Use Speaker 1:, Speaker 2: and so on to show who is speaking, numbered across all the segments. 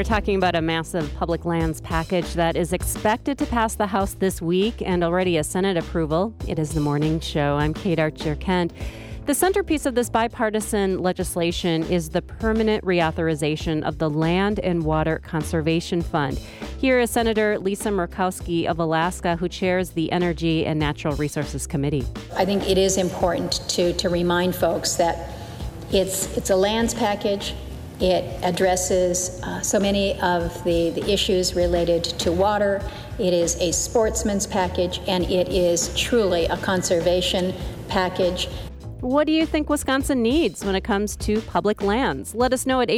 Speaker 1: We're talking about a massive public lands package that is expected to pass the House this week and already a Senate approval. It is the morning show. I'm Kate Archer-Kent. The centerpiece of this bipartisan legislation is the permanent reauthorization of the Land and Water Conservation Fund. Here is Senator Lisa Murkowski of Alaska, who chairs the Energy and Natural Resources Committee.
Speaker 2: I think it is important to remind folks that it's a lands package. It addresses so many of the issues related to water. It is a sportsman's package, and it is truly a conservation package.
Speaker 1: What do you think Wisconsin needs when it comes to public lands? Let us know at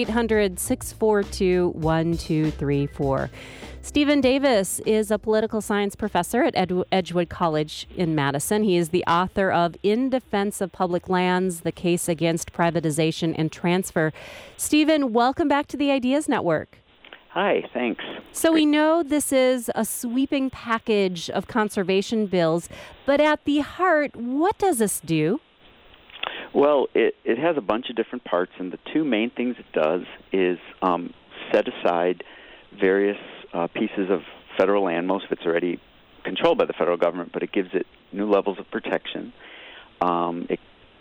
Speaker 1: 800-642-1234. Stephen Davis is a political science professor at Edgewood College in Madison. He is the author of In Defense of Public Lands, The Case Against Privatization and Transfer. Stephen, welcome back to the Ideas Network.
Speaker 3: Hi, thanks.
Speaker 1: So we know this is a sweeping package of conservation bills, but at the heart, what does this do?
Speaker 3: Well, it has a bunch of different parts, and the two main things it does is set aside various pieces of federal land. Most of it's already controlled by the federal government, but it gives it new levels of protection. It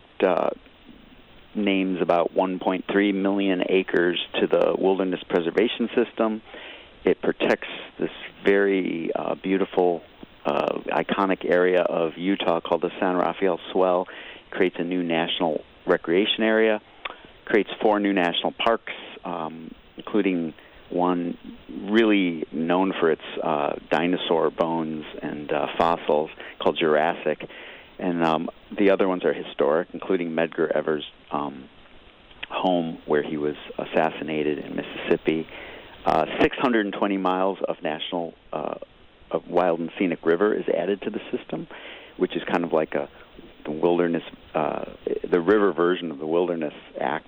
Speaker 3: names about 1.3 million acres to the Wilderness Preservation System. It protects this very beautiful, iconic area of Utah called the San Rafael Swell. Creates a new national recreation area, creates 4 new national parks, including one really known for its dinosaur bones and fossils called Jurassic. And the other ones are historic, including Medgar Evers' home where he was assassinated in Mississippi. 620 miles of national of wild and scenic river is added to the system, which is kind of like the wilderness, the river version of the Wilderness Act.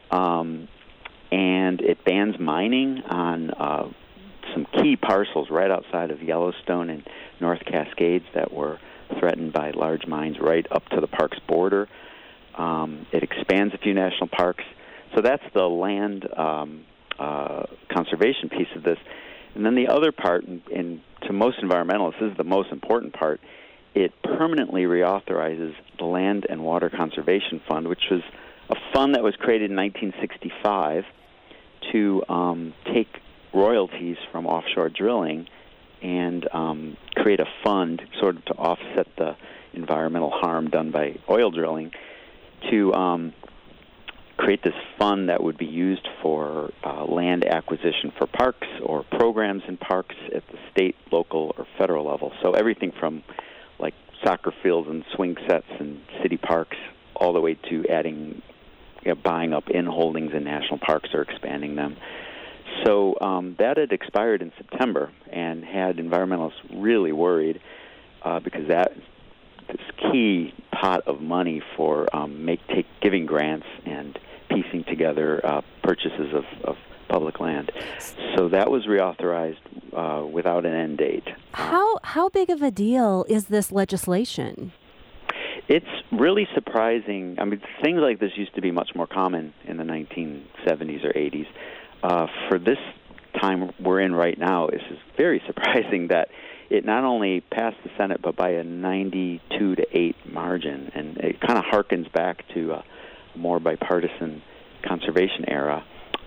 Speaker 3: And it bans mining on some key parcels right outside of Yellowstone and North Cascades that were threatened by large mines right up to the park's border. It expands a few national parks. So that's the land conservation piece of this. And then the other part, and to most environmentalists, this is the most important part, it permanently reauthorizes the Land and Water Conservation Fund, which was a fund that was created in 1965 to take royalties from offshore drilling and create a fund sort of to offset the environmental harm done by oil drilling, to create this fund that would be used for land acquisition for parks or programs in parks at the state, local, or federal level. So everything from like soccer fields and swing sets and city parks all the way to adding, buying up in holdings in national parks or expanding them. So that had expired in September and had environmentalists really worried because this key pot of money for giving grants and piecing together purchases of public land. So that was reauthorized without an end date.
Speaker 1: How big of a deal is this legislation?
Speaker 3: It's really surprising. I mean, things like this used to be much more common in the 1970s or 80s. For this time we're in right now, it's very surprising that it not only passed the Senate, but by a 92-8 margin. And it kind of harkens back to a more bipartisan conservation era.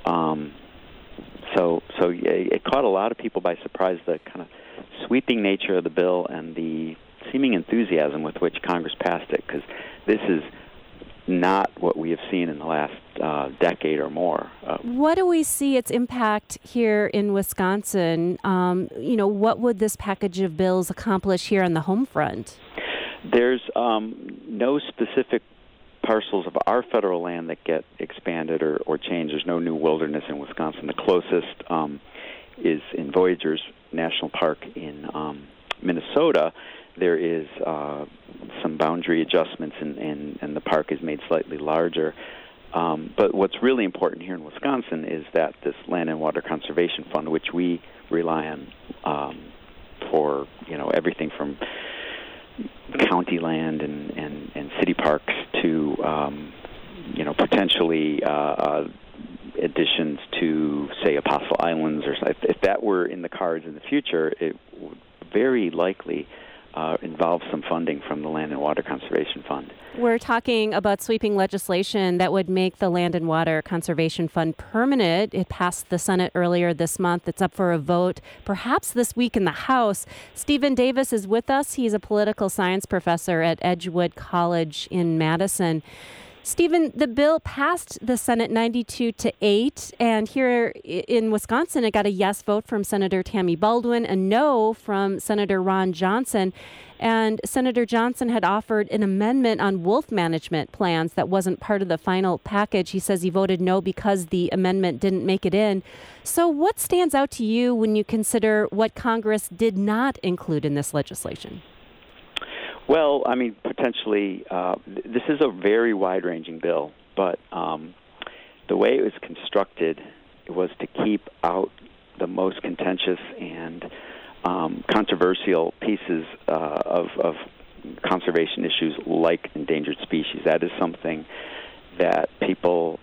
Speaker 3: So it caught a lot of people by surprise, the kind of sweeping nature of the bill and the seeming enthusiasm with which Congress passed it, because this is not what we have seen in the last decade or more.
Speaker 1: What do we see its impact here in Wisconsin? What would this package of bills accomplish here on the home front?
Speaker 3: There's no specific parcels of our federal land that get expanded or changed. There's no new wilderness in Wisconsin. The closest is in Voyageurs National Park in Minnesota. There is some boundary adjustments, and the park is made slightly larger. But what's really important here in Wisconsin is that this Land and Water Conservation Fund, which we rely on for everything from county land and city parks to potentially additions to, say, Apostle Islands, or if that were in the cards in the future, it would very likely involve some funding from the Land and Water Conservation Fund.
Speaker 1: We're talking about sweeping legislation that would make the Land and Water Conservation Fund permanent. It passed the Senate earlier this month. It's up for a vote, perhaps this week in the House. Stephen Davis is with us. He's a political science professor at Edgewood College in Madison. Stephen, the bill passed the Senate 92-8, and here in Wisconsin, it got a yes vote from Senator Tammy Baldwin, a no from Senator Ron Johnson. And Senator Johnson had offered an amendment on wolf management plans that wasn't part of the final package. He says he voted no because the amendment didn't make it in. So what stands out to you when you consider what Congress did not include in this legislation?
Speaker 3: Well, I mean, potentially, this is a very wide-ranging bill, but the way it was constructed, it was to keep out the most contentious and controversial pieces of conservation issues like endangered species. That is something that people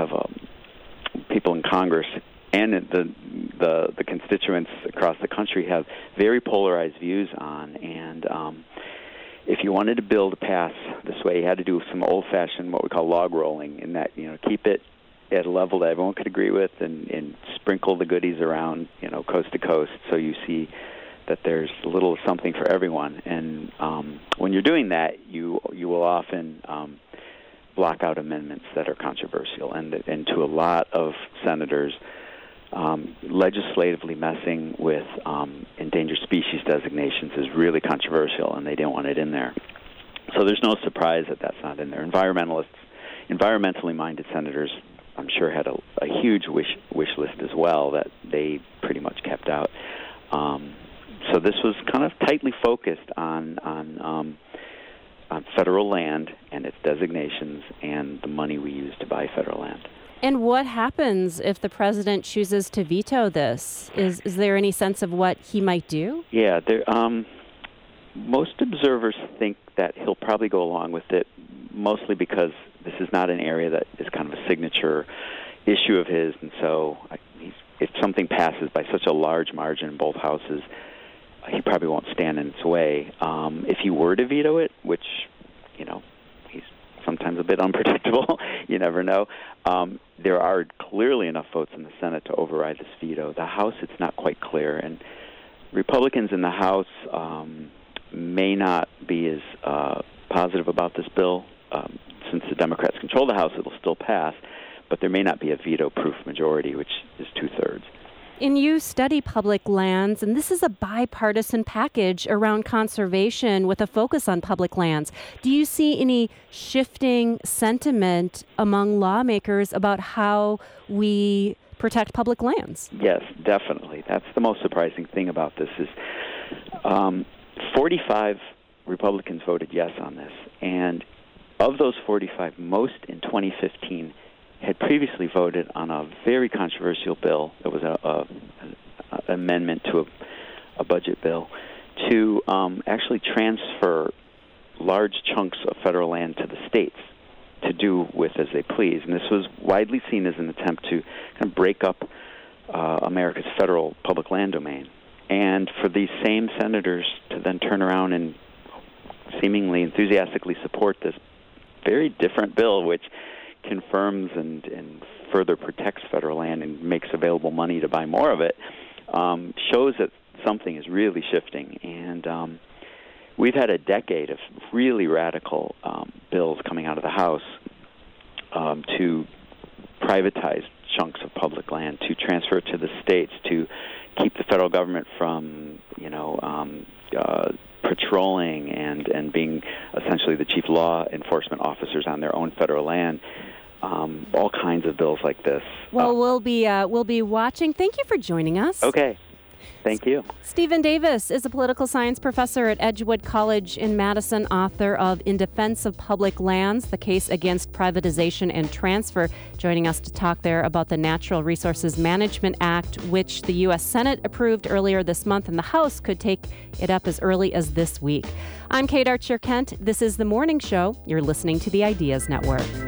Speaker 3: people in Congress and the constituents across the country have very polarized views on, and if you wanted a bill to pass this way, you had to do some old-fashioned, what we call log rolling, in that, keep it at a level that everyone could agree with and sprinkle the goodies around, coast to coast, so you see that there's a little something for everyone. And when you're doing that, you will often block out amendments that are controversial. And to a lot of senators, legislatively messing with endangered species designations is really controversial, and they didn't want it in there. So there's no surprise that that's not in there. Environmentally minded senators, I'm sure, had a huge wish list as well that they pretty much kept out. So this was kind of tightly focused on federal land and its designations and the money we use to buy federal land.
Speaker 1: And what happens if the president chooses to veto this? Is there any sense of what he might do?
Speaker 3: Yeah, most observers think that he'll probably go along with it, mostly because this is not an area that is kind of a signature issue of his, and so if something passes by such a large margin in both houses, he probably won't stand in its way. If he were to veto it, which, he's sometimes a bit unpredictable, you never know, there are clearly enough votes in the Senate to override this veto. The House, it's not quite clear, and Republicans in the House may not be as positive about this bill. Since the Democrats control the House, it'll still pass, but there may not be a veto-proof majority, which is 2/3.
Speaker 1: And you study public lands, and this is a bipartisan package around conservation with a focus on public lands. Do you see any shifting sentiment among lawmakers about how we protect public lands?
Speaker 3: Yes, definitely. That's the most surprising thing about this is 45 Republicans voted yes on this, and of those 45, most in 2015 had previously voted on a very controversial bill. It was an amendment to a budget bill to actually transfer large chunks of federal land to the states to do with as they please. And this was widely seen as an attempt to kind of break up America's federal public land domain. And for these same senators to then turn around and seemingly enthusiastically support this very different bill, which confirms and further protects federal land and makes available money to buy more of it, shows that something is really shifting. And we've had a decade of really radical bills coming out of the House to privatize chunks of public land, to transfer it to the states, to keep the federal government from, patrolling and being essentially the chief law enforcement officers on their own federal land. All kinds of bills like this.
Speaker 1: Well, we'll be watching. Thank you for joining us.
Speaker 3: Okay. Thank you.
Speaker 1: Stephen Davis is a political science professor at Edgewood College in Madison, author of In Defense of Public Lands, The Case Against Privatization and Transfer, joining us to talk there about the Natural Resources Management Act, which the U.S. Senate approved earlier this month, and the House could take it up as early as this week. I'm Kate Archer-Kent. This is The Morning Show. You're listening to the Ideas Network.